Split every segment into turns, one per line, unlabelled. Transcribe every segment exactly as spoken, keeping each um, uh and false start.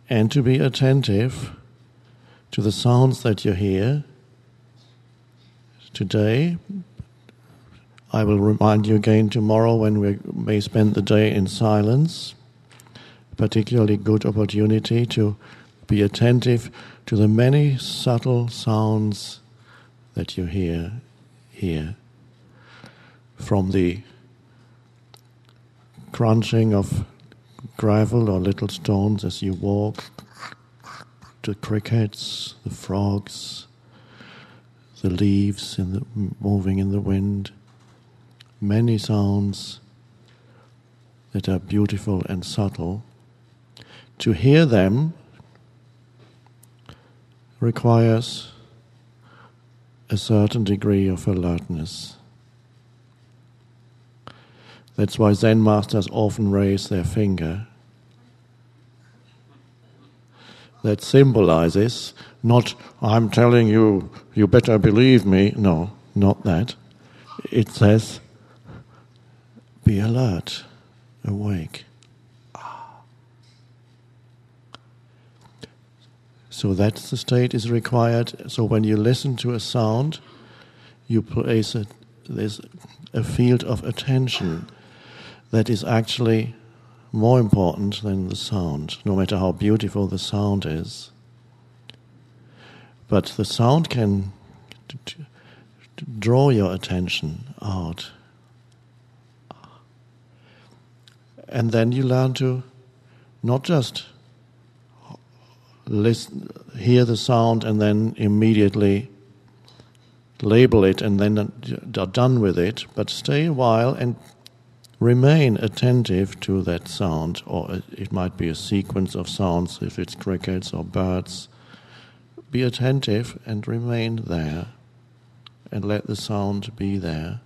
and to be attentive to the sounds that you hear. Today, I will remind you again tomorrow when we may spend the day in silence, particularly good opportunity to be attentive to the many subtle sounds that you hear here. From the crunching of gravel or little stones as you walk, to crickets, the frogs, the leaves in the, moving in the wind, many sounds that are beautiful and subtle. To hear them requires a certain degree of alertness. That's why Zen masters often raise their finger. That symbolizes not, I'm telling you, you better believe me. No, not that. It says, be alert, awake. So that's the state is required. So when you listen to a sound, you place it, there's a field of attention that is actually more important than the sound, no matter how beautiful the sound is. But the sound can t- t- draw your attention out. And then you learn to not just listen, hear the sound and then immediately label it and then are done with it, but stay a while and remain attentive to that sound, or it might be a sequence of sounds if it's crickets or birds. Be attentive and remain there and let the sound be there.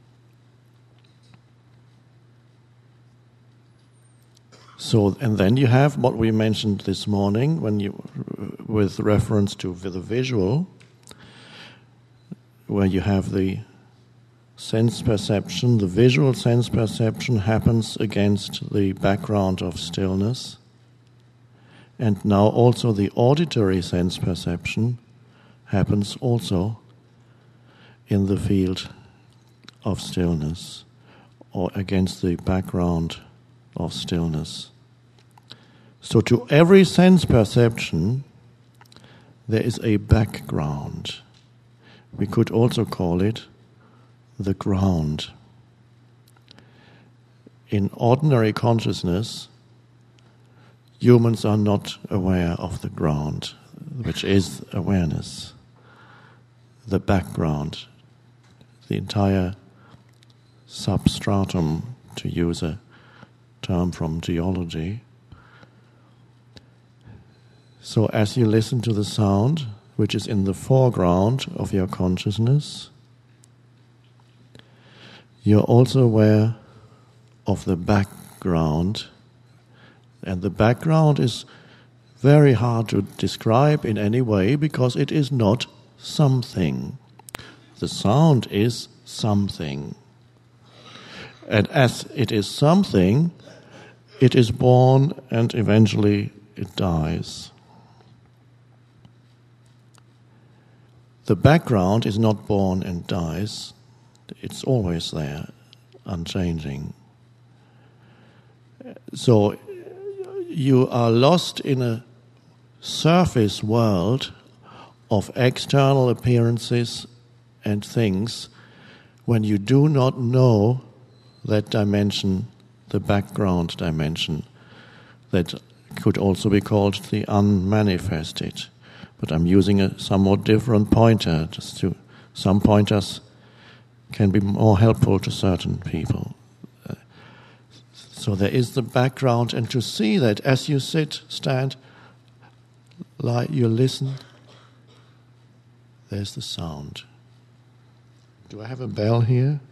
So, and then you have what we mentioned this morning when you, with reference to the visual, where you have the sense perception. The visual sense perception happens against the background of stillness. And now also the auditory sense perception happens also in the field of stillness or against the background of stillness. So to every sense perception there is a background. We could also call it the ground. In ordinary consciousness, humans are not aware of the ground, which is awareness, the background, the entire substratum, to use a term from geology. So as you listen to the sound, which is in the foreground of your consciousness, you're also aware of the background, and the background is very hard to describe in any way because it is not something. The sound is something. And as it is something, it is born and eventually it dies. The background is not born and dies. It's always there, unchanging. So you are lost in a surface world of external appearances and things when you do not know that dimension, the background dimension, that could also be called the unmanifested. But I'm using a somewhat different pointer, just to some pointers can be more helpful to certain people. Uh, so there is the background, and to see that as you sit, stand, lie, you listen, there's the sound. Do I have a bell here?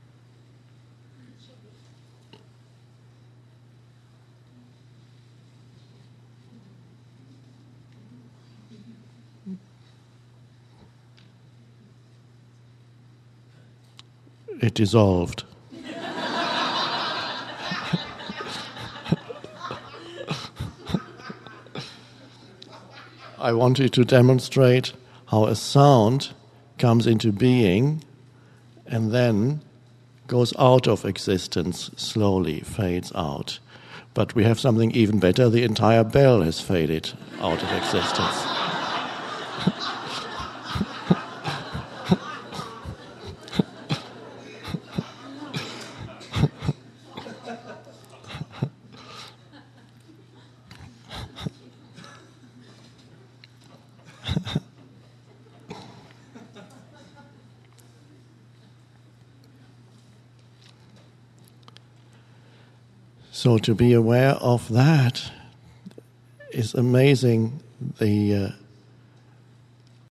It dissolved. I wanted to demonstrate how a sound comes into being and then goes out of existence, slowly fades out. But we have something even better. The entire bell has faded out of existence. So to be aware of that is amazing, the uh,